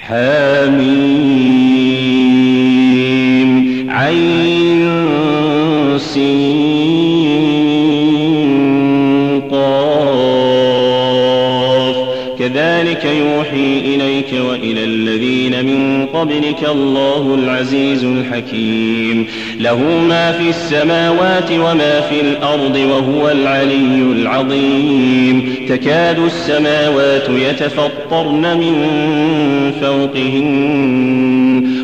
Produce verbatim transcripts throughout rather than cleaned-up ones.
حميم عين سين قاف كذلك يوحي إليك وإلى الذين من قبلك الله العزيز الحكيم له ما في السماوات وما في الأرض وهو العلي العظيم تكاد السماوات يتفطرن من فوقهن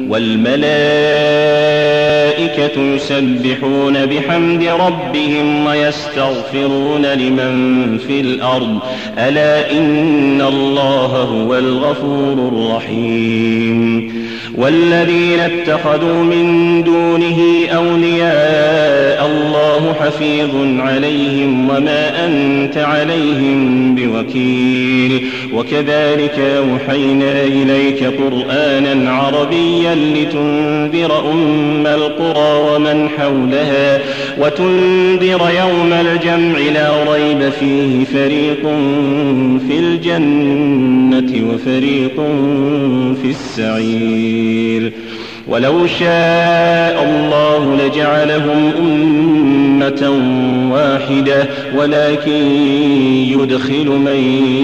والملائكة يسبحون بحمد ربهم ويستغفرون لمن في الأرض ألا إن الله هو الغفور الرحيم والذين اتخذوا من دونه أولياء الله حفيظ عليهم وما أنت عليهم بوكيل وكذلك أوحينا إليك قرآنا عربيا لتنذر أم القرى ومن حولها وتنذر يوم الجمع لا ريب فيه فريق في الجنة وفريق في السعير ولو شاء الله لجعلهم أمة واحدة ولكن يدخل من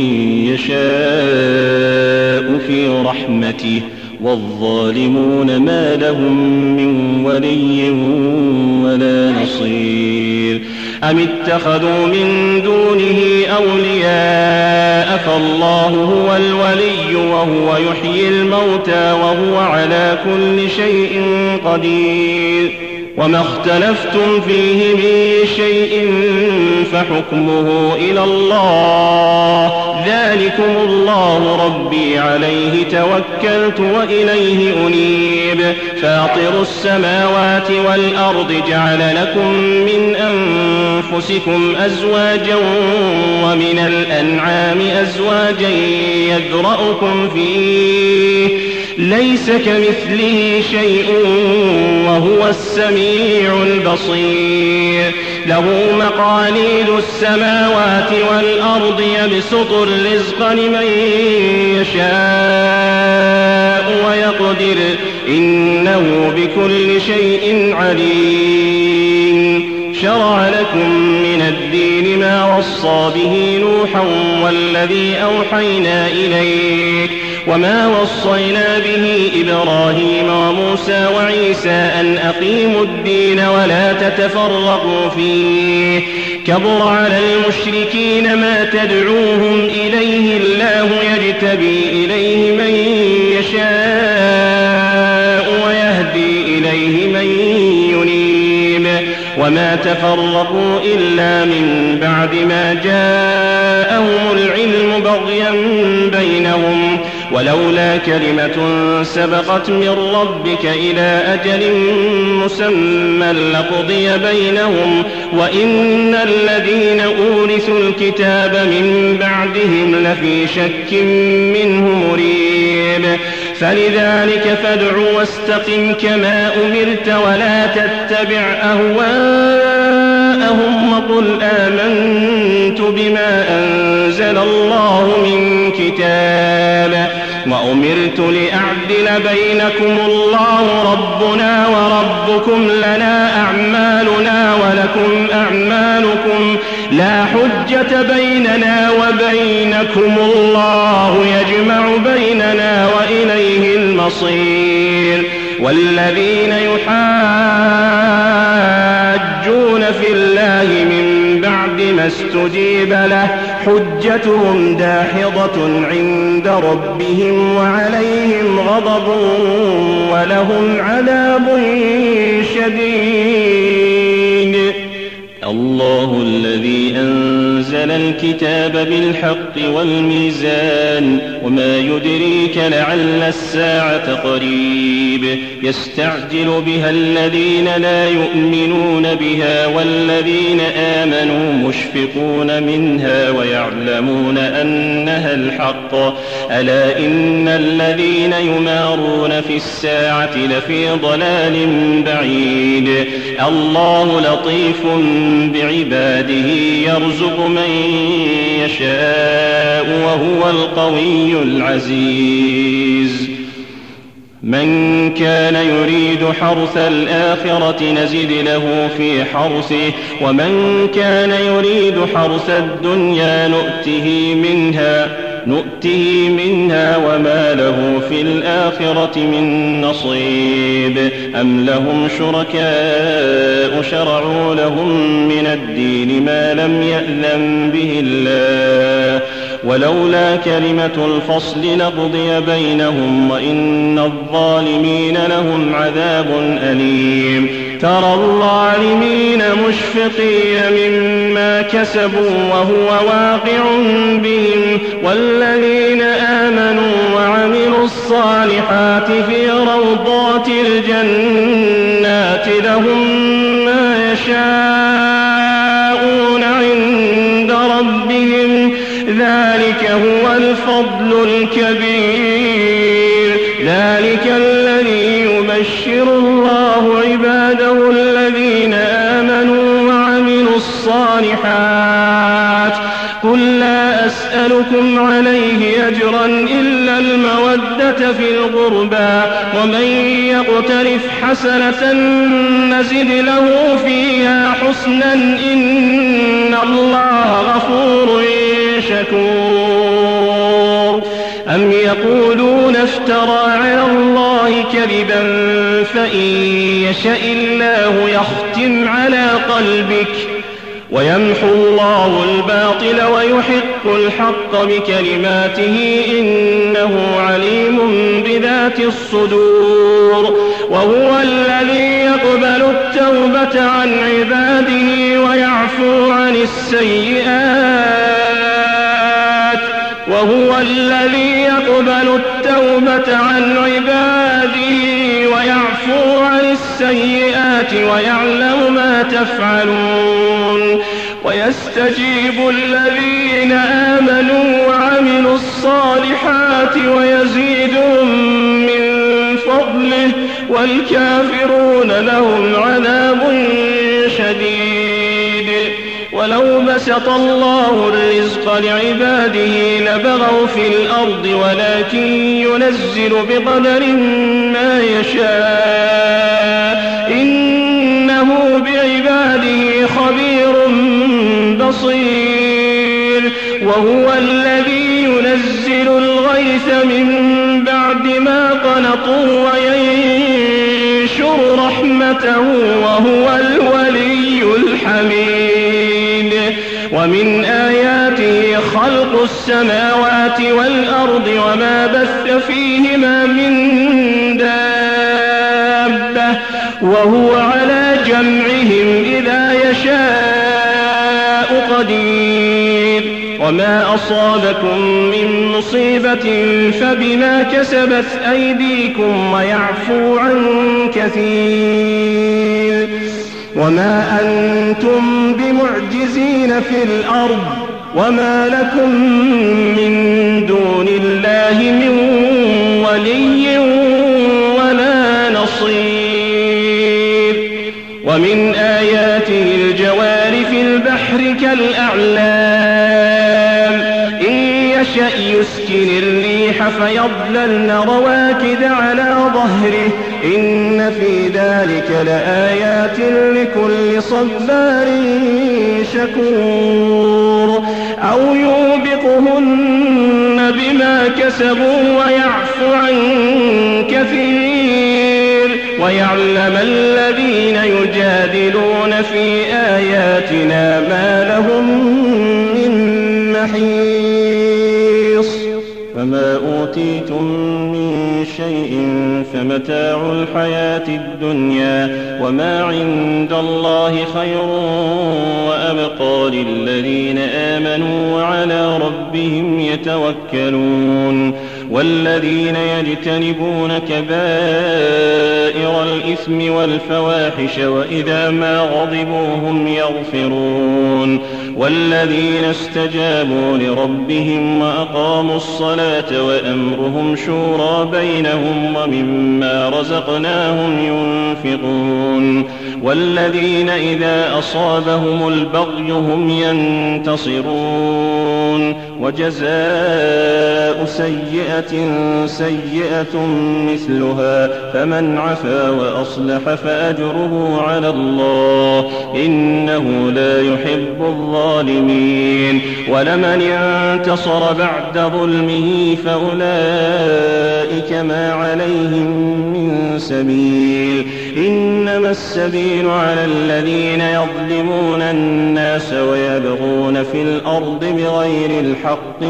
يشاء في رحمته والظالمون ما لهم من ولي ولا نصير أم اتخذوا من دونه أولياء فالله هو الولي وهو يحيي الموتى وهو على كل شيء قدير وما اختلفتم فيه من شيء فحكمه إلى الله ذلكم الله ربي عليه توكلت وإليه أنيب فاطر السماوات والأرض جعل لكم من أنفسكم أزواجا ومن الأنعام أزواجا يذرأكم فيه ليس كمثله شيء وهو السميع البصير له مقاليد السماوات والأرض يبسط الرزق لمن يشاء ويقدر إنه بكل شيء عليم شرع لكم من الدين ما وصى به نوحا والذي أوحينا إليك وما وصينا به إبراهيم وموسى وعيسى أن أقيموا الدين ولا تتفرقوا فيه كبر على المشركين ما تدعوهم إليه الله يجتبي إليه من يشاء ويهدي إليه من ينيب وما تفرقوا إلا من بعد ما جاءهم العلم بغيا بينهم ولولا كلمة سبقت من ربك إلى أجل مسمى لقضي بينهم وإن الذين أورثوا الكتاب من بعدهم لفي شك منه مريب فلذلك فادع واستقم كما أمرت ولا تتبع أهواءهم وقل آمنت بما أنزل الله من كتاب وأمرت لأعدل بينكم الله ربنا وربكم لنا أعمالنا ولكم أعمالكم لا حجة بيننا وبينكم الله يجمع بيننا وإليه المصير والذين يحاجون في الله من بعد ما استجيب له حجتهم داحضة عند ربهم وعليهم غضب ولهم عذاب شديد الله الذي أنزل الكتاب بالحق والميزان وما يدريك لعل الساعة قريب يستعجل بها الذين لا يؤمنون بها والذين آمنوا مشفقون منها ويعلمون أنها الحق ألا إن الذين يمارون في الساعة لفي ضلال بعيد الله لطيف بعباده يرزق من يشاء وهو القوي العزيز من كان يريد حرث الآخرة نزد له في حرثه ومن كان يريد حرث الدنيا نؤته منها نؤته منها وما له في الآخرة من نصيب أم لهم شركاء شرعوا لهم من الدين ما لم يأذن به الله ولولا كلمة الفصل لقضي بينهم وإن الظالمين لهم عذاب أليم ترى الظالمين مشفقين مما كسبوا وهو واقع بهم والذين آمنوا وعملوا الصالحات في روضات الجنات لهم ما يشاءون عند ربهم ذلك هو الفضل الكبير ذلك الذي يبشر الله عباده الذين آمنوا وعملوا الصالحات قل لا أسألكم عليه أجرا إلا المودة في القربى ومن يقترف حسنة نزد له فيها حسنا إن الله غفور شكور أم يقولون افترى على الله كذبا فإن يشأ الله يختم على قلبك ويمحو الله الباطل ويحق الحق بكلماته إنه عليم بذات الصدور وهو الذي يقبل التوبة عن عباده ويعفو عن السيئات وهو الذي يقبل التوبة عن عباده ويعفو عن السيئات ويعلم ما تفعلون ويستجيب الذين آمنوا وعملوا الصالحات ويزيدهم من فضله والكافرون لهم عذاب شديد ولو بسط الله الرزق لعباده لبغوا في الأرض ولكن ينزل بقدر ما يشاء إنه بعباده خبير بصير وهو الذي ينزل الغيث من بعد ما قنطوا وينشر رحمته وهو الولي الحميد ومن آياته خلق السماوات والأرض وما بث فيهما من دابة وهو على جمعهم إذا يشاء قدير وما أصابكم من مصيبة فبما كسبت أيديكم ويعفو عن كثير وما أنتم بمعجزين في الأرض وما لكم من دون الله من ولي ولا نصير ومن آياته الجوار في البحر كالأعلام إن يشأ يسكن الريح فيضللن رواكد على ظهره إن في ذلك لآيات لكل صبار شكور أو يوبقهن بما كسبوا ويعفو عن كثير ويعلم الذين يجادلون في آياتنا ما لهم من محيص فما أوتيتم من شيء فمتاع الحياة الدنيا وما عند الله خير وأبقى للذين آمنوا وعلى ربهم يتوكلون والذين يجتنبون كبائر الإثم والفواحش وإذا ما غضبوا هم يغفرون والذين استجابوا لربهم وأقاموا الصلاة وأمرهم شورى بينهم ومما رزقناهم ينفقون والذين إذا أصابهم البغي هم ينتصرون وجزاء سيئة سيئة سيئة مثلها فمن عفا وأصلح فأجره على الله إنه لا يحب الظالمين ولمن انتصر بعد ظلمه فأولئك ما عليهم من سبيل إنما السبيل على الذين يظلمون الناس ويبغون في الأرض بغير الحق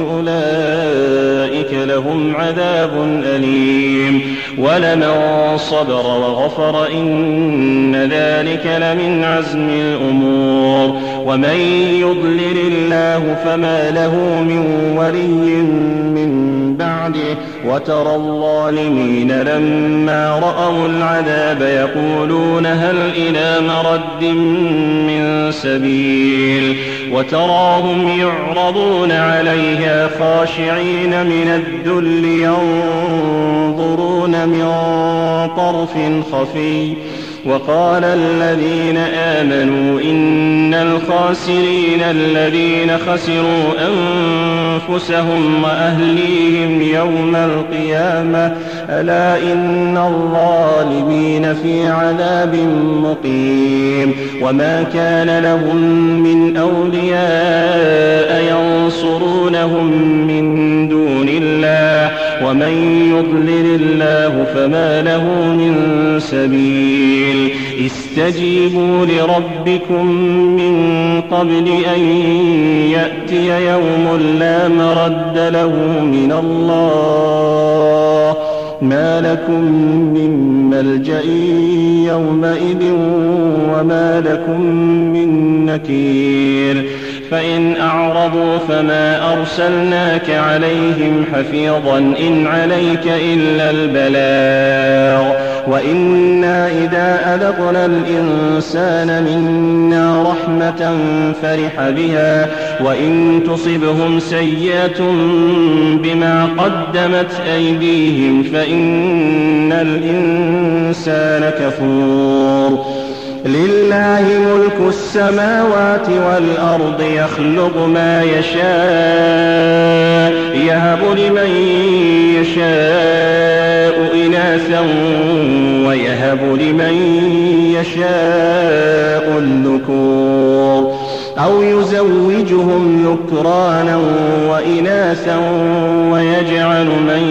أولئك لهم عذاب أليم ولمن صبر وغفر إن ذلك لمن عزم الأمور ومن يضلل الله فما له من ولي من بعده وترى الظالمين لما رأوا العذاب يقولون هل إلى مرد من سبيل وتراهم يعرضون عليها خاشعين من الذل ينظرون من طرف خفي وقال الذين آمنوا إن الخاسرين الذين خسروا أنفسهم وأهليهم يوم القيامة ألا إن الظالمين في عذاب مقيم وما كان لهم من أولياء ينصرونهم من دون الله ومن يضلل الله فما له من سبيل استجيبوا لربكم من قبل أن يأتي يوم لا مرد له من الله ما لكم من ملجأ يومئذ وما لكم من نكير فإن أعرضوا فما أرسلناك عليهم حفيظا إن عليك إلا البلاغ وإنا إذا أذقنا الإنسان منا رحمة فرح بها وإن تصبهم سيئة بما قدمت أيديهم فإن الإنسان كفور لله ملك السماوات والأرض يخلق ما يشاء يهب لمن يشاء إناثا ويهب لمن يشاء الذكور أو يزوجهم ذكرانا وإناثا ويجعل من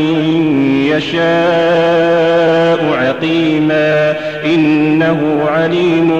يشاء عقيما إنه عليم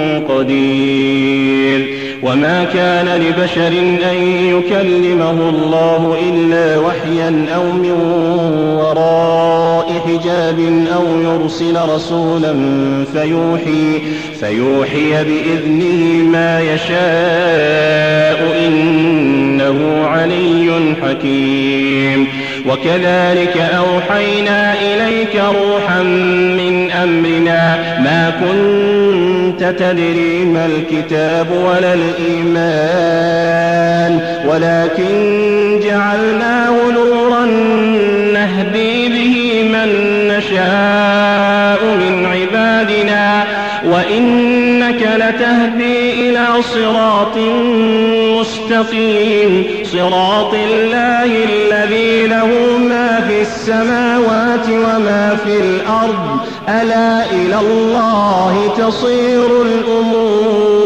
قدير وما كان لبشر أن يكلمه الله إلا وحيا أو من وراء حجاب أو يرسل رسولا فيوحي, فيوحي بإذنه ما يشاء إنه علي حكيم وكذلك أوحينا إليك روحا من أمرنا ما كنت تدري ما الكتاب ولا الإيمان ولكن جعلناه نورا نهدي به من نشاء من عبادنا وإنك لتهدي إلى صراط مستقيم صراط الله الذي له ما في السماوات وما في الأرض ألا إلى الله تصير الأمور